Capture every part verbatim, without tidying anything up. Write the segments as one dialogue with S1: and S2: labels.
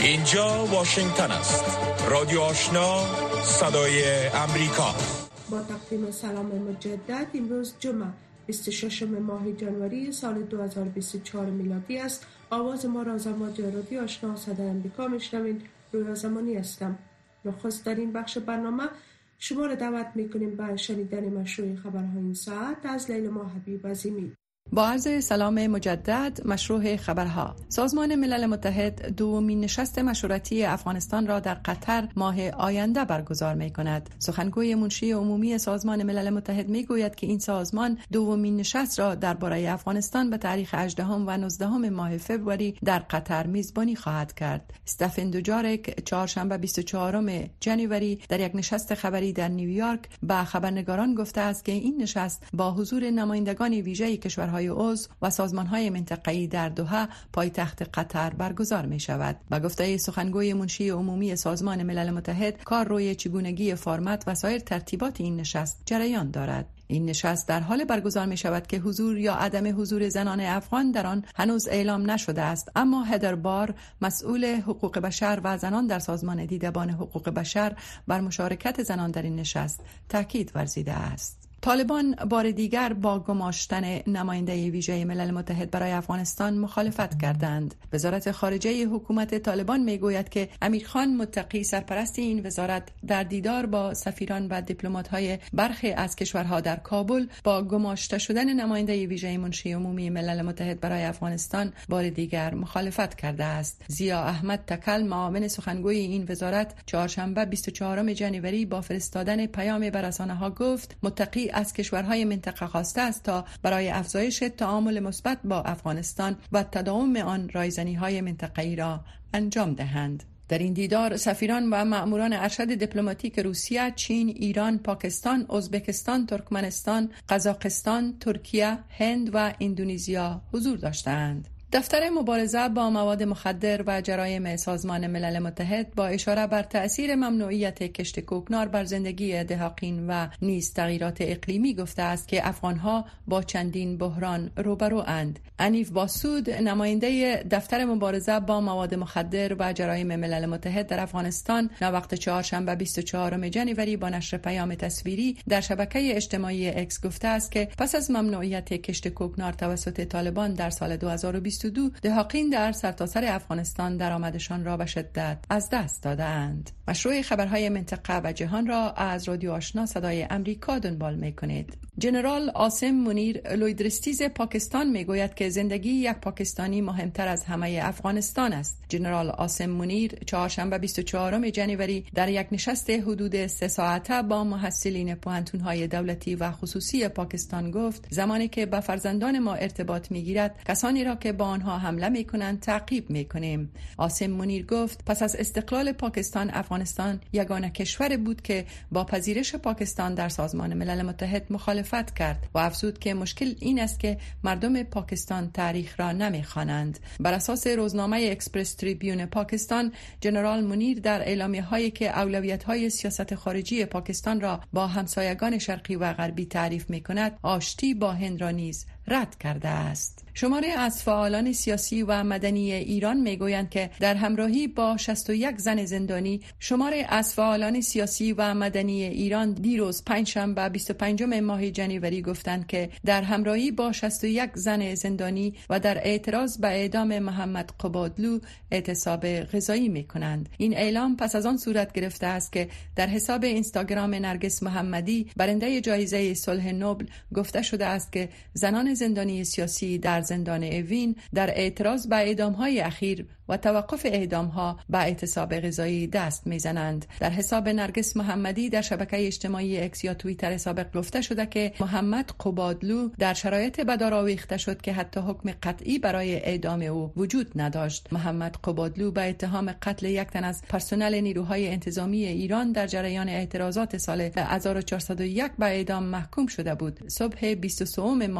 S1: اینجا واشنگتن است. رادیو آشنا، صدای امریکا.
S2: با تقدیم سلام مجدد، امروز جمعه بیست و ششم ماه جنوری سال دو هزار و بیست و چهار میلادی است. آواز ما را از رادیو آشنا صدای امریکا میشنوید. رویا زمانی هستم. نخست در این بخش برنامه شما را دعوت میکنیم به شنیدن مشروع خبرهای این ساعت از لیلا حبیب عظیمی.
S3: با عرض سلام مجدد، مشروع خبرها. سازمان ملل متحد دومین نشست مشورتی افغانستان را در قطر ماه آینده برگزار می کند. سخنگوی منشی عمومی سازمان ملل متحد می گوید که این سازمان دومین نشست را درباره افغانستان به تاریخ هجدهم و نوزدهم ماه فوریه در قطر میزبانی خواهد کرد. استفن دوجارک چهارشنبه بیست و چهارم ژانویه در یک نشست خبری در نیویورک به خبرنگاران گفته است که این نشست با حضور نمایندگان ویژه کشورهای عضو و سازمان‌های منطقه‌ای در دوحه پایتخت قطر برگزار می‌شود. با گفته سخنگوی منشی عمومی سازمان ملل متحد، کار روی چگونگی فرمت و سایر ترتیبات این نشست جریان دارد. این نشست در حال برگزار می شود که حضور یا عدم حضور زنان افغان در آن هنوز اعلام نشده است، اما هدر بار، مسئول حقوق بشر و زنان در سازمان دیدبان حقوق بشر، بر مشارکت زنان در این نشست تاکید ورزیده است. طالبان بار دیگر با گماشتن نماینده ویژه ملل متحد برای افغانستان مخالفت کردند. وزارت خارجه حکومت طالبان میگوید که امیرخان متقی، سرپرست این وزارت، در دیدار با سفیران و دیپلمات‌های برخی از کشورها در کابل با گماشته شدن نماینده ویژه منشی عمومی ملل متحد برای افغانستان بار دیگر مخالفت کرده است. ضیا احمد تکل، معاون سخنگوی این وزارت، چهارشنبه بیست و چهارم ژانویه با فرستادن پیام به رسانه‌ها گفت متقی از کشورهای منطقه خواسته است تا برای افزایش تعامل مثبت با افغانستان و تداوم آن رایزنی‌های منطقه‌ای را انجام دهند. در این دیدار سفیران و مأموران ارشد دیپلماتیک روسیه، چین، ایران، پاکستان، ازبکستان، ترکمنستان، قزاقستان، ترکیه، هند و اندونزیا حضور داشتند. دفتر مبارزه با مواد مخدر و جرایم سازمان ملل متحد با اشاره بر تأثیر ممنوعیت کشت کوکنار بر زندگی دهقین و نیز تغییرات اقلیمی گفته است که افغانها با چندین بحران روبرواند. انیف باسود، نماینده دفتر مبارزه با مواد مخدر و جرایم ملل متحد در افغانستان، وقت چهارشنبه بیست و چهارم ژانویه با نشر پیام تصویری در شبکه اجتماعی اکس گفته است که پس از ممنوعیت کشت کوکنار توسط طالبان در سال دو هزار و بیست و دو، دهقین در سرتاسر افغانستان درآمدشان را به شدت از دست دادند. مشروع خبرهای منطقه و جهان را از رادیو آشنا صدای امریکا دنبال می‌کنید. جنرال عاصم منیر، لویدرستیز پاکستان، میگوید که زندگی یک پاکستانی مهمتر از همه افغانستان است. جنرال عاصم منیر چهارشنبه بیست و چهارم ژانویه در یک نشست حدود سه ساعته با محصلین پوهنتون‌های دولتی و خصوصی پاکستان گفت زمانی که با فرزندان ما ارتباط میگیرد، کسانی را که با آنها حمله میکنند تعقیب میکنیم. عاصم منیر گفت پس از استقلال پاکستان، افغانستان یگانه کشور بود که با پذیرش پاکستان در سازمان ملل متحد مخالفت کرد و افزود که مشکل این است که مردم پاکستان تاریخ را نمیخوانند. بر اساس روزنامه اکسپرس تریبیون پاکستان، جنرال منیر در اعلامیه هایی که اولویت های سیاست خارجی پاکستان را با همسایگان شرقی و غربی تعریف میکند، آشتی با هند را نیز رد کرده است. شماری از فعالان سیاسی و مدنی ایران میگویند که در همراهی با شصت و یک زن زندانی، شماری از فعالان سیاسی و مدنی ایران دیروز پنجشنبه بیست و پنجم ماه ژانویه گفتند که در همراهی با شصت و یک زن زندانی و در اعتراض به اعدام محمد قبادلو اعتصاب غذایی میکنند. این اعلام پس از آن صورت گرفته است که در حساب اینستاگرام نرگس محمدی، برنده جایزه صلح نوبل، گفته شده است که زنان زندانی سیاسی در زندان اوین در اعتراض به اعدام‌های اخیر و توقف اعدام‌ها به اعتصاب غذایی دست می‌زنند. در حساب نرگس محمدی در شبکه اجتماعی اکس یا توییتر سابق گفته شده که محمد قبادلو در شرایط بدار آویخته شد که حتی حکم قطعی برای اعدام او وجود نداشت. محمد قبادلو به اتهام قتل یک تن از پرسنل نیروهای انتظامی ایران در جریان اعتراضات سال هزار و چهارصد و یک به اعدام محکوم شده بود. صبح بیست و سوم ماه ژانویه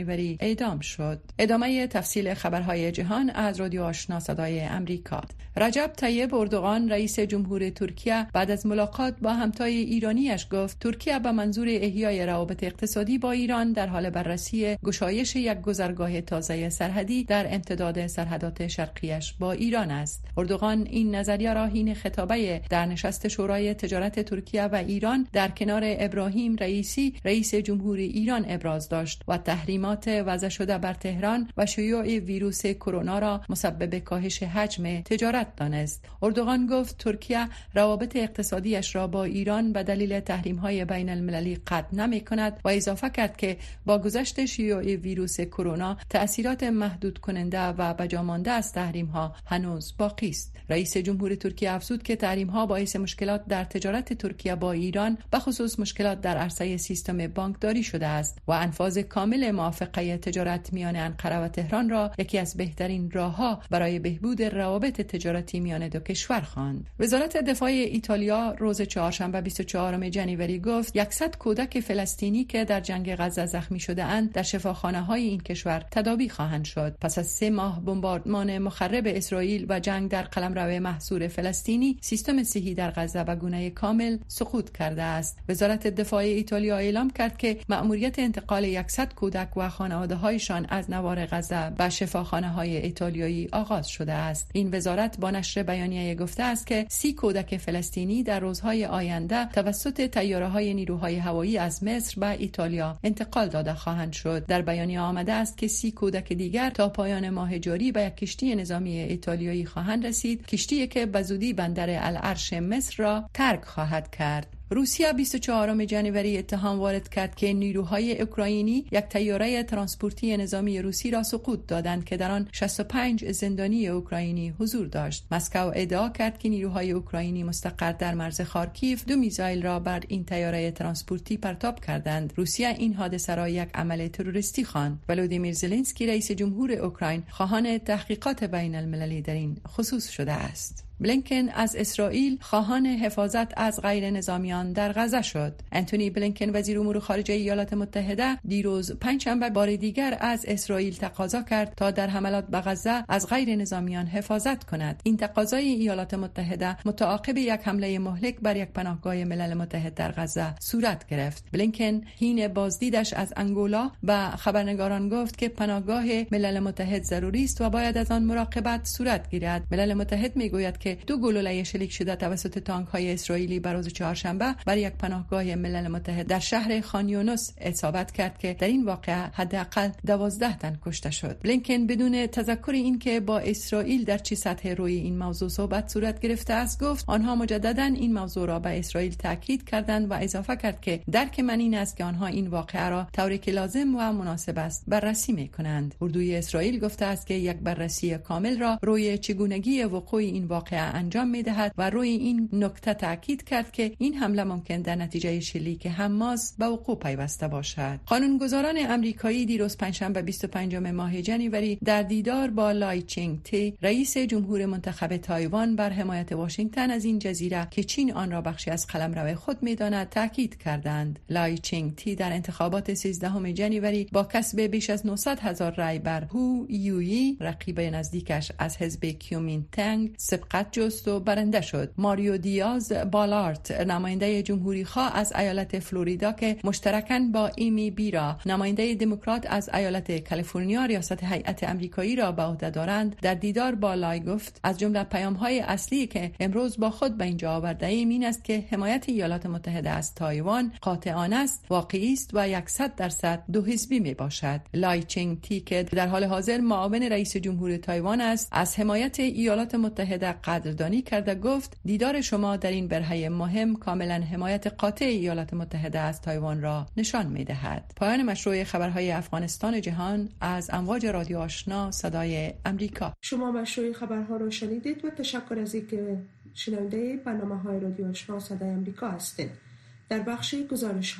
S3: جنیوری اعدام شد. ادامه تفصیل خبرهای جهان از رادیو آشنا صدای امریکا. رجب طیب اردوغان رئیس جمهور ترکیه بعد از ملاقات با همتای ایرانیش گفت ترکیه به منظور احیای روابط اقتصادی با ایران در حال بررسی گشایش یک گذرگاه تازه سرحدی در امتداد سرحدات شرقیش با ایران است. اردوغان این نظریه را حین خطابه در نشست شورای تجارت ترکیه و ایران در کنار ابراهیم رئیسی رئیس جمهور ایران ابراز داشت و تحریمات وضع شده بر تهران و شیوع ویروس کرونا را مسبب کاهش حجم تجارت دانست. اردوغان گفت ترکیه روابط اقتصادیش را با ایران به دلیل تحریم‌های بین المللی قطع نمی‌کند و اضافه کرد که با گذشت شیوع ویروس کرونا تأثیرات محدود کننده و بجامانده از تحریم‌ها هنوز باقی است. رئیس جمهور ترکیه افزود که تحریم‌ها باعث مشکلات در تجارت ترکیه با ایران به خصوص مشکلات در عرصه سیستم بانکداری شده است و انفاذ کامل موافقه تجارت میان انقره و تهران را یکی از بهترین راه‌ها برای بهبود روابط تجارتی میان دو کشور خواند. وزارت دفاع ایتالیا روز چهارشنبه بیست و چهارم جنیوری گفت صد کودک فلسطینی که در جنگ غزه زخمی شده اند در شفاخانه‌های این کشور تداوی خواهند شد. پس از سه ماه بمباردمان مخرب اسرائیل و جنگ در قلمرو محصور فلسطینی، سیستم صحی در غزه به گونه کامل سقوط کرده است. وزارت دفاع ایتالیا اعلام کرد که مأموریت انتقال صد کودک و خانواده‌هایشان از نوار غزه به شفاخانه‌های ایتالیایی آغاز شده است. این وزارت با نشر بیانیه گفته است که سی کودک فلسطینی در روزهای آینده توسط طیاره‌های نیروهای هوایی از مصر به ایتالیا انتقال داده خواهند شد. در بیانیه آمده است که سی کودک دیگر تا پایان ماه جاری به یک کشتی نظامی ایتالیایی خواهند رسید، کشتی که به زودی بندر العرش مصر را ترک خواهد کرد. روسیه بیست و چهارم جنیوری اتهام وارد کرد که نیروهای اوکراینی یک طیاره ترانسپورتی نظامی روسی را سقوط دادند که در آن شصت و پنج زندانی اوکراینی حضور داشت. مسکو ادعا کرد که نیروهای اوکراینی مستقر در مرز خارکیو دو میزایل را بر این طیاره ترانسپورتی پرتاب کردند. روسیه این حادثه را یک عمل تروریستی خواند. ولودیمیر زلنسکی رئیس جمهور اوکراین خواهان تحقیقات بین المللی در این خصوص شده است. بلینکن از اسرائیل خواهان حفاظت از غیر نظامیان در غزه شد. انتونی بلینکن وزیر امور خارجه ایالات متحده دیروز پنجشنبه بار دیگر از اسرائیل تقاضا کرد تا در حملات به غزه از غیر نظامیان حفاظت کند. این تقاضای ایالات متحده متعاقب یک حمله مهلک بر یک پناهگاه ملل متحد در غزه صورت گرفت. بلینکن حین بازدیدش از انگولا به خبرنگاران گفت که پناهگاه ملل متحد ضروری است و باید از آن مراقبت صورت گیرد. ملل متحد میگوید که دو گلوله شلیک شده توسط تانک‌های اسرائیلی بر روز چهارشنبه بر یک پناهگاه ملل متحد در شهر خان یونس اصابت کرد که در این واقعه حداقل دوازده تن کشته شد. بلینکن بدون تذکر این که با اسرائیل در چه سطح روی این موضوع صحبت صورت گرفته است گفت آنها مجددا این موضوع را به اسرائیل تاکید کردند و اضافه کرد که درک من این است که آنها این واقعه را طوری که لازم و مناسب است بررسی می‌کنند. اردوی اسرائیل گفته است که یک بررسی کامل را روی چگونگی وقوع این واقعه انجام می‌دهد و روی این نکته تاکید کرد که این حمله ممکن در نتیجه شلیک حماس به وقوع پیوسته باشد. قانونگذاران امریکایی دیروز پنجشنبه بیست و پنجم ماه جنیوری در دیدار با لای چینگ تی رئیس جمهور منتخب تایوان بر حمایت واشنگتن از این جزیره که چین آن را بخشی از قلمرو خود می‌داند تاکید کردند. لای چینگ تی در انتخابات سیزدهم جنیوری با کسب بیش از نهصد هزار رای بر هو یویی رقیب نزدیکش از حزب کیومینتنگ سبقت جست و برنده شد. ماریو دیاز بالارت نماینده جمهوری خواه از ایالت فلوریدا که مشترکاً با ایمی بیرا نماینده دموکرات از ایالت کالیفرنیا ریاست هیئت آمریکایی را به عهده دارند در دیدار با لای گفت از جمله پیام‌های اصلی که امروز با خود به اینجا آورده ایم این است که حمایت ایالات متحده از تایوان قاطعانه است، واقعی است و صد درصد دو حزبی می باشد. لای چینگ تی که در حال حاضر معاون رئیس جمهور تایوان است از حمایت ایالات متحده قدردانی کرده گفت دیدار شما در این برهه مهم کاملا حمایت قاطع ایالات متحده از تایوان را نشان می دهد. پایان مشروع خبرهای افغانستان جهان از امواج رادیو آشنا صدای امریکا.
S2: شما مشروع خبرها را شنیدید و تشکر از اینکه شنونده برنامه‌های رادیو آشنا صدای امریکا هستید. در بخش گزارش‌ها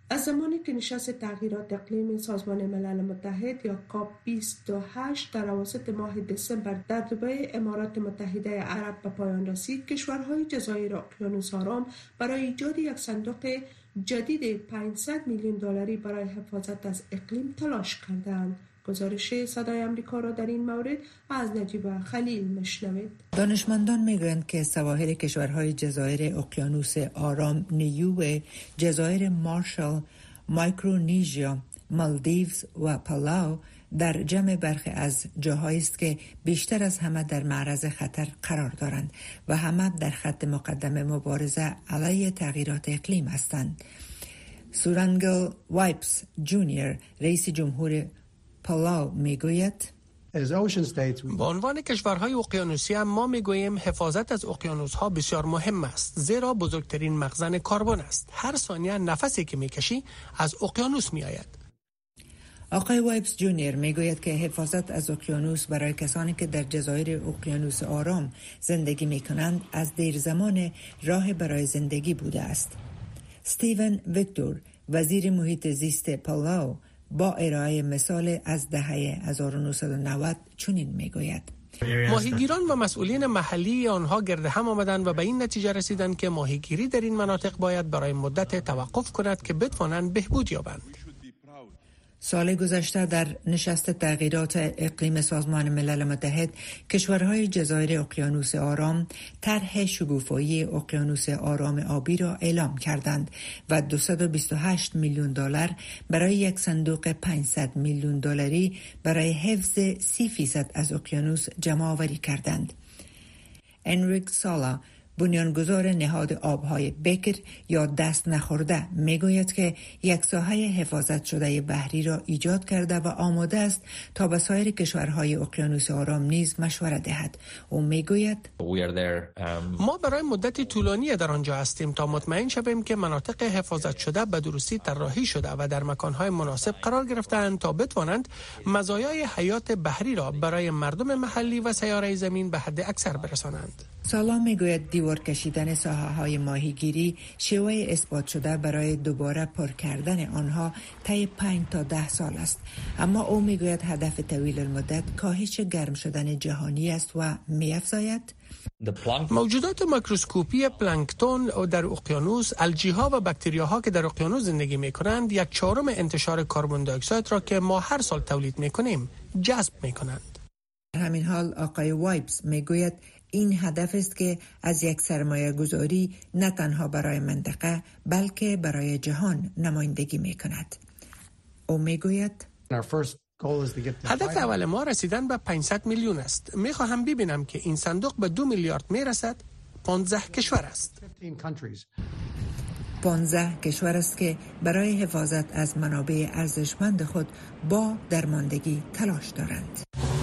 S2: از زمانی که نشست تغییرات اقلیمی سازمان ملل متحد یا کاپ بیست و هشت در اواسط ماه دسامبر در دبی امارات متحده عرب به پایان رسید، کشورهای جزایر اقیانوس آرام برای ایجاد یک صندوق جدید پانصد میلیون دلاری برای حفاظت از اقلیم تلاش کردند. گزارش صدای آمریکا را در این مورد از نجیب خلیل مشنوید.
S4: دانشمندان میگویند که سواحل کشورهای جزایر اقیانوس آرام، نیو، جزایر مارشال، مایکرونیژیا، مالدیوز و پالاو در جمع برخی از جاهایی است که بیشتر از همه در معرض خطر قرار دارند و همه در خط مقدم مبارزه علیه تغییرات اقلیم هستند. سورانگل وایپس جونیور، رئیس جمهور پالاو، میگوید
S5: به عنوان کشورهای اقیانوسی هم ما میگوییم حفاظت از اقیانوس‌ها بسیار مهم است، زیرا بزرگترین مخزن کربن است. هر ثانیه نفسی که میکشی از اقیانوس میآید.
S4: آقای وایپس جونیور میگوید که حفاظت از اقیانوس برای کسانی که در جزایر اقیانوس آرام زندگی میکنند از دیر زمان راه برای زندگی بوده است. استیون ویکتور، وزیر محیط زیست پالاو، با ارائه مثال از دهه هزار و نهصد و نود چنین میگوید:
S5: ماهیگیران و مسئولین محلی آنها گرد هم آمدند و به این نتیجه رسیدند که ماهیگیری در این مناطق باید برای مدت توقف کند که بتوانند بهبود یابند.
S4: سال گذشته در نشست تغییرات اقلیم سازمان ملل متحد، کشورهای جزایر اقیانوس آرام طرح شکوفایی اقیانوس آرام آبی را اعلام کردند و دویست و بیست و هشت میلیون دلار برای یک صندوق پانصد میلیون دلاری برای حفظ سی فیصد از اقیانوس جمع آوری کردند. انریک سالا، بنیانگذار نهاد آبهای بکر یا دست نخورده، میگوید که یک ساحه حفاظت شده بحری را ایجاد کرده و آماده است تا به سایر کشورهای اقیانوس آرام نیز مشوره دهد. او میگوید
S5: ما برای مدتی طولانی در آنجا هستیم تا مطمئن شویم که مناطق حفاظت شده به درستی طراحی شده و در مکانهای مناسب قرار گرفته‌اند تا بتوانند مزایای حیات بحری را برای مردم محلی و سیاره زمین به حد اکثر برسانند.
S4: سالا میگوید دیوار کشیدن ساحه‌های ماهیگیری شیوه اثبات شده برای دوباره پر کردن آنها طی پنج تا ده سال است، اما او میگوید هدف طویل المدت کاهش گرم شدن جهانی است و می‌افزاید
S5: موجودات مایکروسکوپی پلانکتون در اقیانوس، الژی‌ها و باکتریاها که در اقیانوس زندگی می‌کنند، یک چهارم انتشار کربن دی اکساید را که ما هر سال تولید می‌کنیم جذب می‌کنند.
S4: در همین حال آقای وایپس میگوید این هدف است که از یک سرمایه گذاری نه تنها برای منطقه بلکه برای جهان نمایندگی می کند. او می گوید
S5: هدف اول ما رسیدن به پانصد میلیون است. می خواهم ببینم که این صندوق به دو میلیارد می رسد. پانزده کشور است.
S4: پانزده کشور است که برای حفاظت از منابع ارزشمند خود با درماندگی تلاش دارند.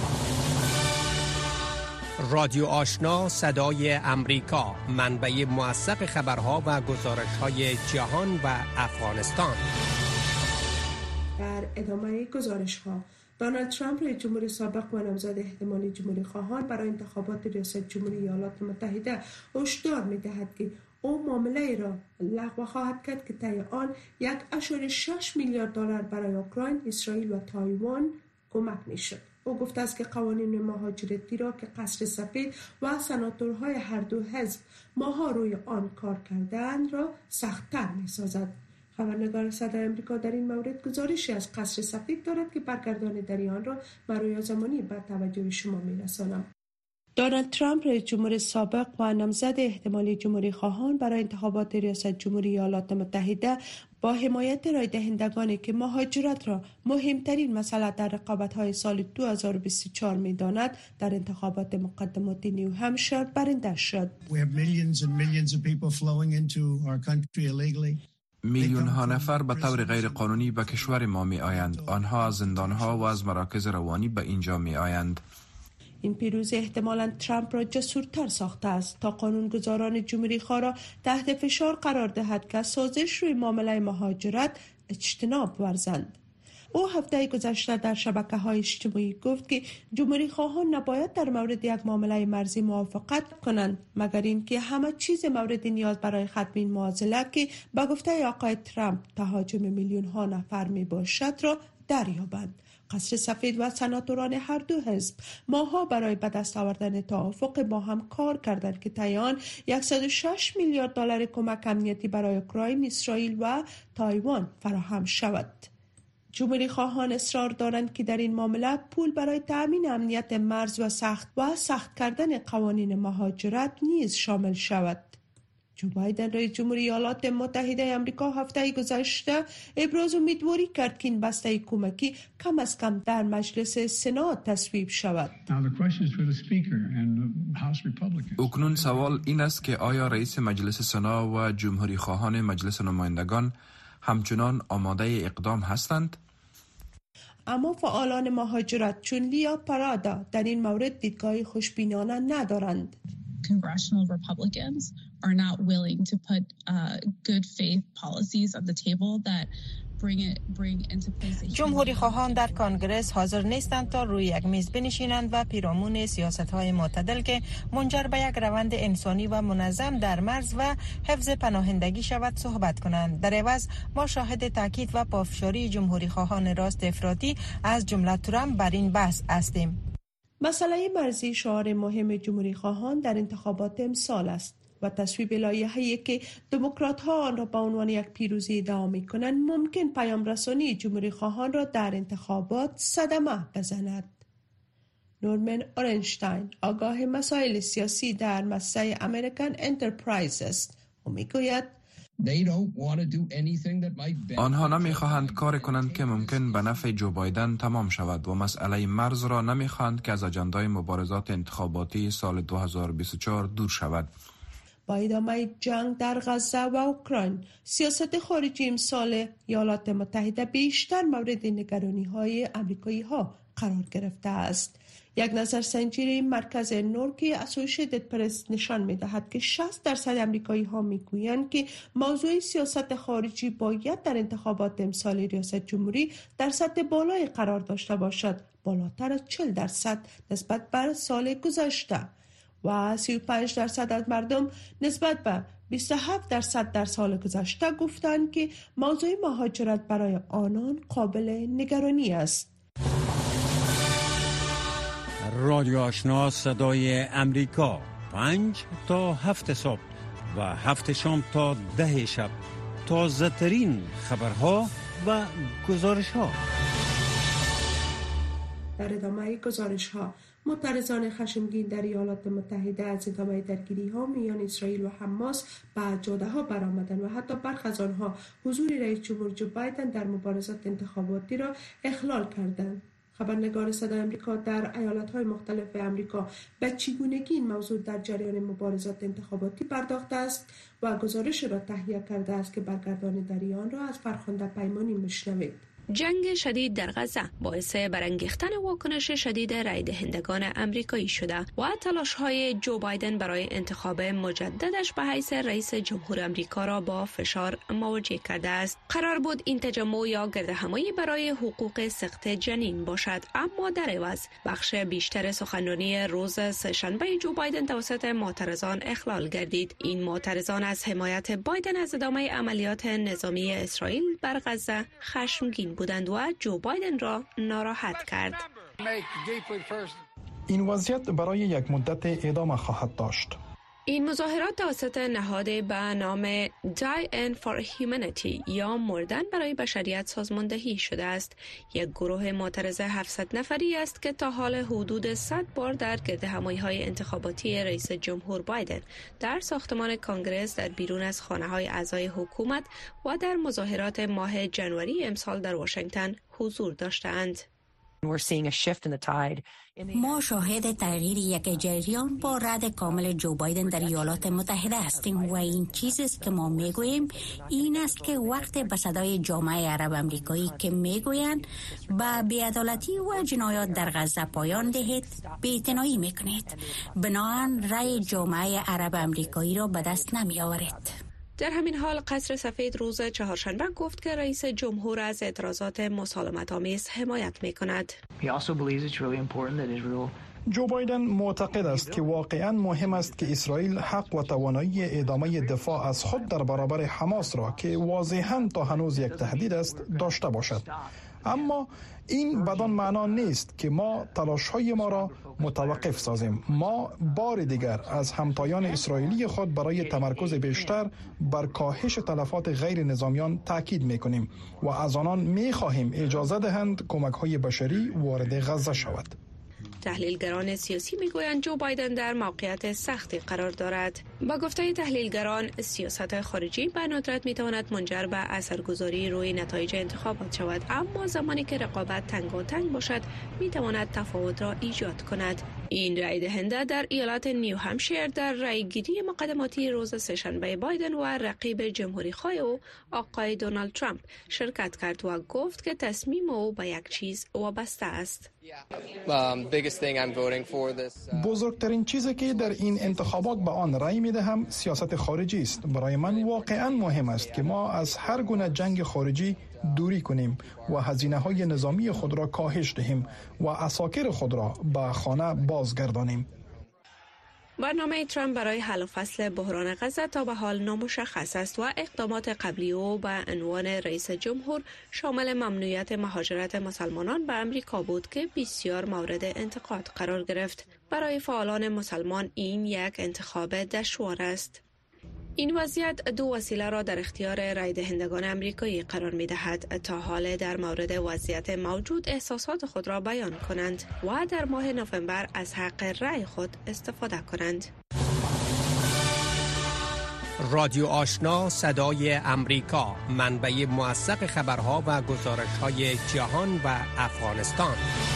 S6: رادیو آشنا، صدای امریکا، منبع موثق خبرها و گزارش‌های جهان و افغانستان.
S2: در ادامه گزارش‌ها، دونالد ترامپ رئیس جمهور سابق و نامزد احتمالی جمهوری خواهان برای انتخابات ریاست جمهوری ایالات متحده هشدار می‌دهد که او معامله را لغو خواهد کرد که طی آن یک ممیز شش میلیارد دلار برای اوکراین، اسرائیل و تایوان کمک می‌شد. او گفته است که قوانین مهاجرتی را که قصر سفید و سناتورهای هر دو حزب ماها روی آن کار کردند را سخت‌تر می‌سازد. خبرنگار صدای آمریکا در این مورد گزارشی از قصر سفید دارد که برگرداندن آن را مروی زمانی به توجه شما می‌رسانم. دونالد ترامپ رئیس جمهور سابق و نامزد احتمالی جمهوری خواهان برای انتخابات ریاست جمهوری ایالات متحده با حمایت رای دهندگانی که مهاجرت را مهمترین مسئله در رقابت‌های سال دو هزار و بیست و چهار می‌داند، در انتخابات مقدماتی نیو همشایر برنده شد.
S7: میلیون ها نفر به طور غیر قانونی به کشور ما می آیند. آنها از زندانها و از مراکز روانی به اینجا می آیند.
S2: این پیروزی احتمالاً ترامپ را جسورتر ساخته است تا قانونگذاران جمهوری خواه را تحت فشار قرار دهد که سازش روی معامله مهاجرت اجتناب ورزند. او هفته گذشته در شبکه‌های اجتماعی گفت که جمهوری خواهان نباید در مورد یک معامله مرزی موافقت کنند مگر اینکه همه چیز مورد نیاز برای ختم این معضله که به گفته آقای ترامپ تهاجم میلیون ها نفر می باشد را دریابند. قصر سفید و سناتوران هر دو حزب ماها برای به دست آوردن توافق با هم کار کردند که طی آن صد و شش میلیارد دلار کمک امنیتی برای اوکراین، اسرائیل و تایوان فراهم شود. جمهوری خواهان اصرار دارند که در این معامله پول برای تأمین امنیت مرز و سخت و سخت کردن قوانین مهاجرت نیز شامل شود. جو بایدن رئیس جمهوری ایالات متحده آمریکا هفته گذشته ابراز امیدواری کرد که این بسته کمکی کم از کم در مجلس سنا تصویب شود.
S7: اکنون سوال این است که آیا رئیس مجلس سنا و جمهوری خواهان مجلس نمایندگان همچنان آماده اقدام هستند؟
S2: اما فعالان مهاجرت چون لیا پارادا در این مورد دیدگاه خوشبینانه ندارند.
S8: Congressional Republicans are not willing to put uh, good faith policies on the table that bring it bring into place.
S9: جمهوری خواهان در کانگرس حاضر نیستند تا روی یک میز بنشینند و پیرامون سیاست‌های معتدل که منجر به یک روند انسانی و منظم در مرز و حفظ پناهندگی شود صحبت کنند. در عوض ما شاهد تاکید و پافشاری جمهوری خواهان راست افراطی از جمله ترامپ بر این بحث هستیم.
S2: مسئله مرزی شعار مهم جمهوری خواهان در انتخابات امسال است و تصویب لایحه‌ای که دموکرات‌ها آن را به عنوان یک پیروزی ادعا می‌کنند ممکن پیام رسانی جمهوری خواهان را در انتخابات صدمه بزند. نورمن اورنشتاین آگاه مسائل سیاسی در مؤسسه امریکن انترپرایز است و می‌گوید
S7: آنها نمیخواهند کار کنند که ممکن به نفع جو بایدن تمام شود و مسئله مرز را نمیخواهند که از اجندای مبارزات انتخاباتی سال دو هزار و بیست و چهار دور شود.
S2: با ادامه جنگ در غزه و اوکراین، سیاست خارجی امسال ایالات متحده بیشتر مورد نگرانی‌های آمریکایی‌ها قرار گرفته است. یک نظرسنجی مرکز نورکی اسوسییتد پرس نشان می‌دهد که شصت درصد آمریکایی‌ها می‌گویند که موضوع سیاست خارجی باید در انتخابات امسال ریاست جمهوری در سطح بالای قرار داشته باشد، بالاتر از چهل درصد نسبت بر سال گذشته، و سی و پنج درصد از مردم نسبت به بیست و هفت درصد در سال گذشته گفتند که موضوع مهاجرت برای آنان قابل نگرانی است.
S6: رادیو آشنا صدای امریکا، پنج تا هفت صبح و هفت شام تا ده شب، تازه ترین خبرها و گزارش ها.
S2: در ادامه گزارش ها، معترضان خشمگین در ایالات متحده از ادامه درگیری ها میان اسرائیل و حماس به جاده ها برآمدند و حتی برخی از آنها حضور رئیس جمهور جو بایدن در مبارزات انتخاباتی را اخلال کردند. خبرنگار صدای آمریکا در ایالت‌های مختلف آمریکا به چگونگی این موضوع در جریان مبارزات انتخاباتی پرداخته است و گزارش را تهیه کرده است که برگردان در آن را از فرخنده پیمانی میشنوید.
S10: جنگ شدید در غزه باعث برانگیختن واکنش شدید رای دهندگان آمریکایی شده و تلاش‌های جو بایدن برای انتخاب مجددش به حیث رئیس جمهور آمریکا را با فشار مواجه کرده است. قرار بود این تجمع یا گردهمایی برای حقوق سقط جنین باشد، اما در عوض بخش بیشتر سخنرانی روز سه‌شنبه جو بایدن توسط معترضان اخلال گردید. این معترضان از حمایت بایدن از ادامه عملیات نظامی اسرائیل بر غزه خشمگین بودند و جو بایدن را ناراحت کرد.
S11: این وضعیت برای یک مدت ادامه خواهد داشت.
S10: این مظاهرات توسط نهاد به نام Die End for Humanity یا مردن برای بشریت سازماندهی شده است. یک گروه معترض هفتصد نفری است که تا حال حدود صد بار در گردهمایی‌های انتخاباتی رئیس جمهور بایدن در ساختمان کانگرس در بیرون از خانه‌های اعضای حکومت و در مظاهرات ماه ژانویه امسال در واشنگتن حضور داشتند.
S12: ما شاهد تغییر یک جریان با رد کامل جو بایدن در ایالات متحده هستیم و این چیزی است که ما میگوییم این است که وقت به صدای جامعه عرب امریکایی که میگویند با بی‌عدالتی و جنایات در غزه پایان دهید بی‌اعتنایی میکنید، بنابراین رأی جامعه عرب امریکایی را به دست نمی آورید.
S10: در همین حال قصر سفید روز چهارشنبه گفت که رئیس جمهور از اعتراضات مسالمت‌آمیز حمایت می‌کند.
S11: جو بایدن معتقد است که واقعا مهم است که اسرائیل حق و توانایی ادامه دفاع از خود در برابر حماس را که واضحاً تا هنوز یک تهدید است داشته باشد. اما این بدان معنا نیست که ما تلاش‌های ما را متوقف سازیم. ما بار دیگر از همتایان اسرائیلی خود برای تمرکز بیشتر بر کاهش تلفات غیر نظامیان تاکید می‌کنیم و از آنان می‌خواهیم اجازه دهند کمک‌های بشری وارد غزه شود.
S10: تحلیلگران سیاسی میگویند جو بایدن در موقعیت سختی قرار دارد. با گفته تحلیلگران، سیاست خارجی به ندرت میتواند منجر به اثرگذاری روی نتایج انتخابات شود، اما زمانی که رقابت تنگاتنگ باشد میتواند تفاوت را ایجاد کند. این رای دهنده در ایالت نیو همشیر در رای گیری مقدماتی روز سه‌شنبه بایدن و رقیب جمهوری خواه او آقای دونالد ترامپ شرکت کرد و گفت که تصمیم او به یک چیز وابسته است.
S11: بزرگترین چیزی که در این انتخابات به آن رأی می‌دهم سیاست خارجی است. برای من واقعاً مهم است که ما از هر گونه جنگ خارجی دوری کنیم و هزینه‌های نظامی خود را کاهش دهیم و عساکر خود را به خانه بازگردانیم.
S10: برنامه ترامپ برای حل و فصل بحران غزه تا به حال نامشخص است و اقدامات قبلی او به عنوان رئیس جمهور شامل ممنوعیت مهاجرت مسلمانان به امریکا بود که بسیار مورد انتقاد قرار گرفت. برای فعالان مسلمان این یک انتخاب دشوار است. این وضعیت دو وسیله را در اختیار رای دهندگان امریکایی قرار می دهد تا حال در مورد وضعیت موجود احساسات خود را بیان کنند و در ماه نوامبر از حق رای خود استفاده کنند.
S13: رادیو آشنا صدای امریکا، منبع موثق خبرها و گزارش‌های جهان و افغانستان.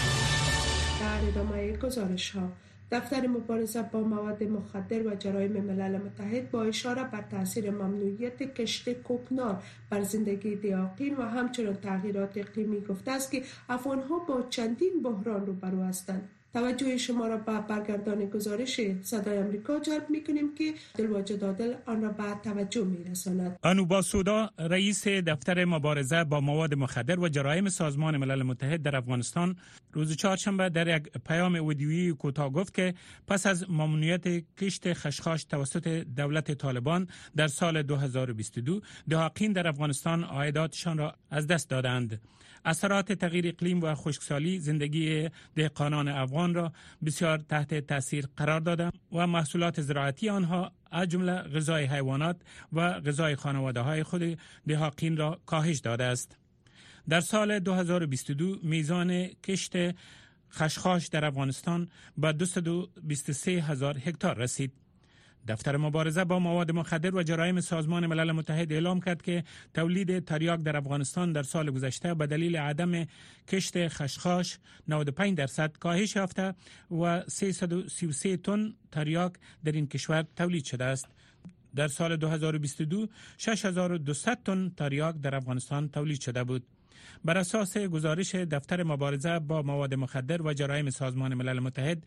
S2: در ادامه گزارش‌ها، دفتر مبارزه با مواد مخدر و جرایم ملل متحد با اشاره بر تاثیر ممنوعیت کشت کوکنار بر زندگی دهقان و همچنین تغییرات اقلیمی گفته است که افغان‌ها با چندین بحران روبرو هستند. توجه شما را به برگردان گزارش صدای امریکا جلب می‌کنیم که دلواجد عادل آن را به توجه می‌رساند.
S14: انوبا سودا، رئیس دفتر مبارزه با مواد مخدر و جرایم سازمان ملل متحد در افغانستان، روز چهارشنبه در یک پیام ویدیویی کوتاه گفت که پس از ممنوعیت کشت خشخاش توسط دولت طالبان در سال دو هزار و بیست و دو، دهقان در افغانستان عایداتشان را از دست دادند. اثرات تغییر اقلیم و خشکسالی زندگی دهقانان افغان را بسیار تحت تاثیر قرار داده و محصولات زراعتی آنها از جمله غذای حیوانات و غذای خانواده‌های خود دهقان را کاهش داده است. در سال دو هزار و بیست و دو میزان کشت خشخاش در افغانستان به دویست و بیست و سه هزار هکتار رسید. دفتر مبارزه با مواد مخدر و جرایم سازمان ملل متحد اعلام کرد که تولید تریاک در افغانستان در سال گذشته به دلیل عدم کشت خشخاش نود و پنج درصد کاهش یافته و سیصد و سی و سه تن تریاک در این کشور تولید شده است. در سال دو هزار و بیست و دو شش هزار و دویست تن تریاک در افغانستان تولید شده بود. بر اساس گزارش دفتر مبارزه با مواد مخدر و جرایم سازمان ملل متحد،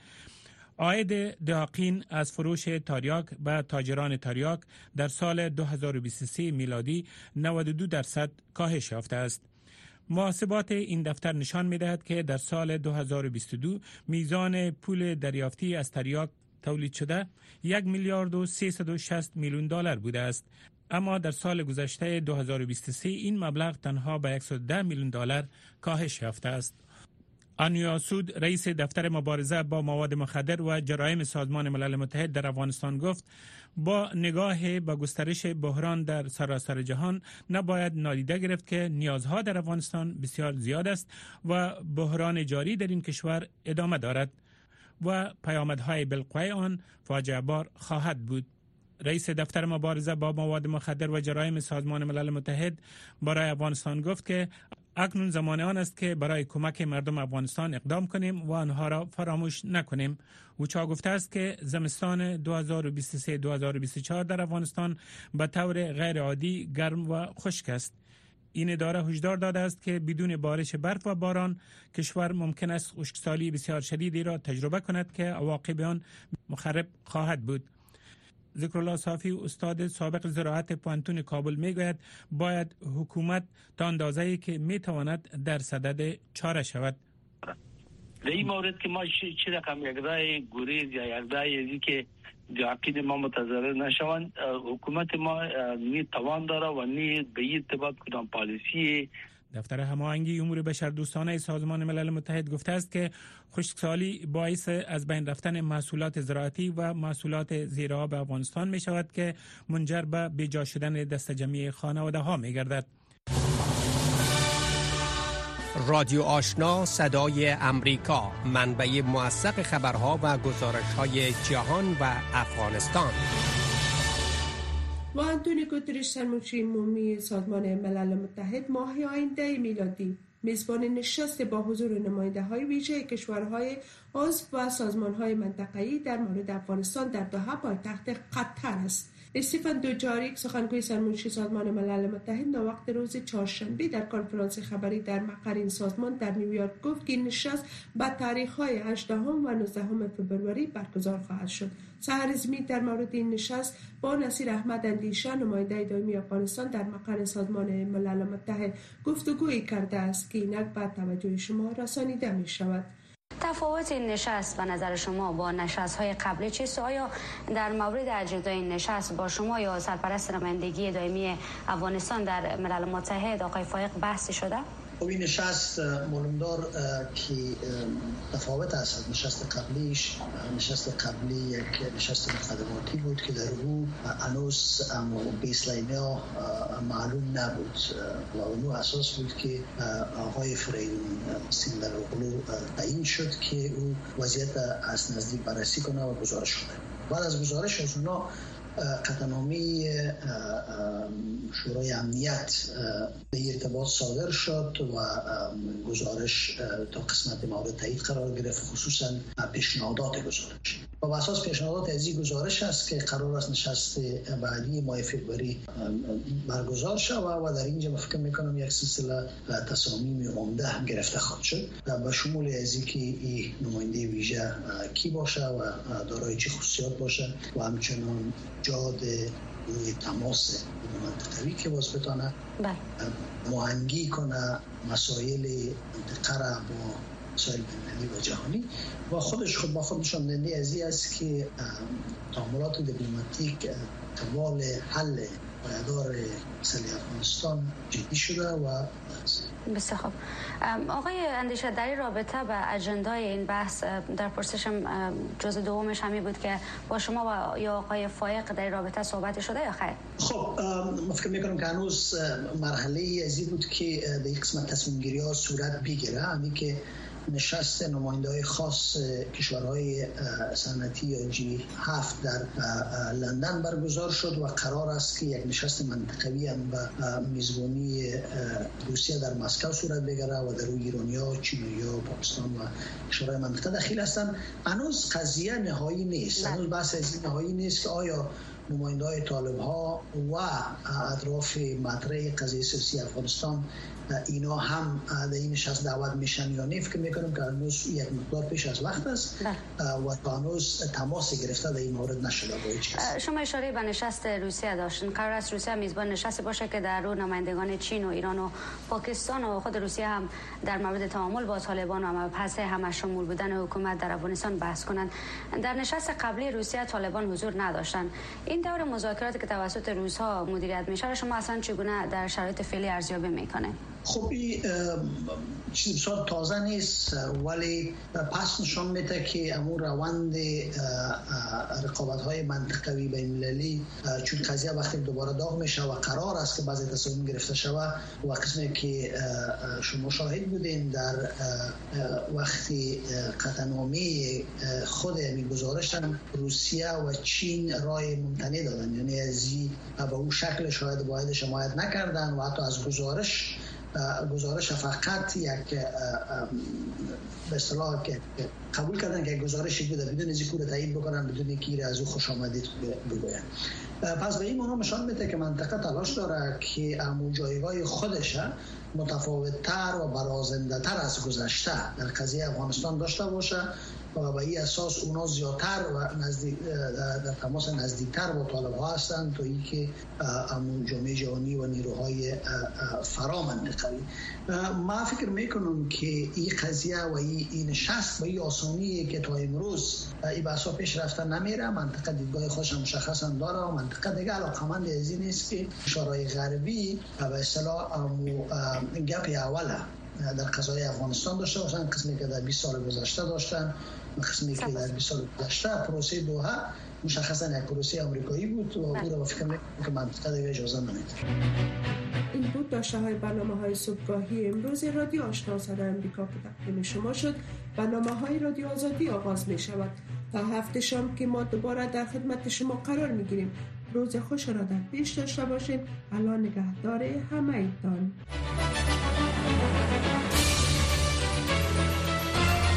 S14: عاید دهقان از فروش تریاک به تاجران تریاک در سال دو هزار و بیست و سه میلادی نود و دو درصد کاهش یافته است. محاسبات این دفتر نشان می‌دهد که در سال دو هزار و بیست و دو میزان پول دریافتی از تریاک تولید شده یک میلیارد و سیصد و شصت میلیون دلار بوده است، اما در سال گذشته دو هزار و بیست و سه این مبلغ تنها به صد و ده میلیون دلار کاهش یافته است. آنیا سود، رئیس دفتر مبارزه با مواد مخدر و جرایم سازمان ملل متحد در افغانستان گفت با نگاه به گسترش بحران در سراسر جهان نباید نادیده گرفت که نیازها در افغانستان بسیار زیاد است و بحران جاری در این کشور ادامه دارد و پیامدهای بالقوه آن فاجعه بار خواهد بود. رئیس دفتر مبارزه با مواد مخدر و جرایم سازمان ملل متحد برای افغانستان گفت که اکنون زمان آن است که برای کمک مردم افغانستان اقدام کنیم و آنها را فراموش نکنیم. او چا گفته است که زمستان دو هزار و بیست و سه دو هزار و بیست و چهار در افغانستان به طور غیر عادی گرم و خشک است. این اداره هشدار داده است که بدون بارش برف و باران کشور ممکن است خشکسالی بسیار شدیدی را تجربه کند که عواقب آن مخرب خواهد بود. ذکرالله صافی استاد سابق زراعت پوهنتون کابل میگوید باید حکومت تا اندازه‌ای که میتواند در صدد چاره شود.
S15: در این مورد که ما چه رقم یک رای گریز یا یک رای ازی که عقید ما متضرر نشوند، حکومت ما نی توان داره و نی به این ارتباط کدام پالیسی.
S14: دفتر هماهنگی امور بشردوستانه سازمان ملل متحد گفته است که خشکسالی باعث از بین رفتن محصولات زراعتی و محصولات زیرآب افغانستان می شود که منجر به بیجا شدن دست جمعی خانواده ها می گردد.
S13: رادیو آشنا صدای امریکا، منبع موثق خبرها و گزارش‌های جهان و افغانستان.
S2: و آنتونیو گوترش سرمنشی عمومی سازمان ملل متحد ماه آینده میلادی میزبان نشست با حضور نماینده‌های ویژه کشورهای عضو و سازمان‌های منطقه‌ای در مورد افغانستان در دوحه پایتخت قطر است. استیفن دوجاریک سخنگوی سرمنشی سازمان ملل متحد ناوقت روز چهارشنبه در کنفرانس خبری در مقر این سازمان در نیویورک گفت که این نشست به تاریخ‌های هجدهم و نوزدهم فوریه برگزار خواهد شد. سحر زمین در مورد این نشست با نصیر احمد اندیشه نماینده دائمی افغانستان در مقر سازمان ملل متحد گفتگویی کرده است که اینک به توجه شما رسانیده می شود.
S16: تفاوت این نشست به نظر شما با نشست‌های قبلی چیست؟ آیا در مورد اجندای این نشست با شما یا سرپرست نمایندگی دائمی افغانستان در ملل متحد آقای فایق بحثی شده؟
S17: این نشست معلومدار که تفاوت است از نشست قبلیش. نشست قبلی یک نشست مقدماتی بود که در او هنوز بیسلاین‌ها معلوم نبود و اون اساس بود که آقای فریدون سینگلوغلو تعیین شد که او وضعیت از نزدیک بررسی کنه و گزارش کنه. بعد از گزارش از اونا قطعنامه شورای امنیت به ارتباط صادر شد و گزارش تا قسمت مورد تایید قرار گرفت، خصوصا پیشنهادات گزارش. و بر اساس پیشنهادات از این گزارش است که قرار است نشست بعدی ماه فوریه برگزار شود و در اینجا فکر میکنم یک سلسله تصامیم عمده هم گرفته خواهد شد به شمول از اینکه این نماینده ویژه کی باشه و دارای چه خصوصیات باشه و همچنان جاد روی تماس منطقوی که باز بتانه مهنگی کنه مسائل منطقه را با مسائل بین‌المللی و جهانی و خودش خود با خودش نماینده از این است که تعاملات دیپلماتیک قبال حل پایدار مسئله افغانستان جدی شده و
S16: بسیار خوب. آقای اندیشه در این رابطه به اجندای این بحث در پرسشم جزء دومش همی بود که با شما و یا آقای فایق در این رابطه صحبت شده یا خیر؟
S17: خب من فکر میکنم که هنوز مرحله ازی بود که در این قسمت تصمیم گیری ها صورت بگیره، همین که نشست نماینده‌های خاص کشورهای صنعتی یا جی هفت در لندن برگزار شد و قرار است که یک نشست منطقوی هم به میزبانی روسیه در مسکو صورت بگیره و در روی ایرانیا، چینیا، پاکستان و کشورهای منطقه داخل هستند. هنوز قضیه نهایی نیست، هنوز بحث از نهایی نیست که آیا نماینده‌های طالب‌ها و اطراف مطرح قضیه سیاسی افغانستان اینا هم در این نشست دعوت میشن یا نه. فکر میکنم که هنوز یک مقدار پیش از وقت است و تا هنوز تماس گرفته در این مورد نشده با هیچ کس.
S16: شما اشاره به نشست روسیه داشتین. قرار است روسیه میزبان نشستی باشه که در اون نمایندگان چین و ایران و پاکستان و خود روسیه هم در مورد تعامل با طالبان و مبحث همشمول بودن حکومت در افغانستان بحث کنند. در نشست قبلی روسیه طالبان حضور نداشتن. این دور مذاکراتی که توسط روس‌ها مدیریت میشه شما اصلا چگونه در شرایط فعلی ارزیابی میکنه؟
S17: خب این چیز بسیار تازه نیست ولی پس نشان میده که امور روند رقابت‌های منطقوی بین‌المللی چون قضیه وقتی دوباره داغ میشه و قرار است که بعضی تصمیم گرفته شود و قسمی که شما شاهد بودین در وقتی قطعنامه خود می گزارشتن روسیه و چین رای ممتنع دادن، یعنی از این به اون شکل شاید باید حمایت نکردن و حتی از گزارش گزارش فقط یک به اصطلاح که قبول کردن که گزارشی بوده بدون از اینکه تایید بکنن، بدون اینکه از او خوش آمدید بگوین. پس به این معنی نشان میده که منطقه تلاش داره که امو جایگاه خودش متفاوت‌تر و برازنده‌تر از گذشته در قضیه افغانستان داشته باشه و به این اساس اونا زیادتر و نزدیک در تماس نزدیکتر با طالب‌ها هستند تا اینکه امون جامعه جهانی و نیروهای فرامنطقوی. ما فکر میکنم که این قضیه و این نشست و این آسانیه که تا امروز این بحثا پیش رفته نمیره. منطقه دیدگاه خودش مشخصا داره و منطقه دیگه علاقمند از این است که کشورهای غربی به اصطلاح گپ اوله در قضای افغانستان داشته باشن، قسمی که در بیست سال گذشته داشتن، قسمی که در بیست سال گذشته پروسه دوحه مشخصا یک پروسه آمریکایی بود و او را فکر میکنم که منطقه دیگه اجازه نمیده.
S2: این بود داشته های برنامه های صبحگاهی امروز رادیو آشنا صدای آمریکا که تقدیم شما شد. برنامه های رادیو آزادی آغاز می شود. تا هفته شام که ما دوباره در خدمت شما قرار می گیریم. روز خوش را در پیش داشته باشین. الان نگهدار همه ایتان.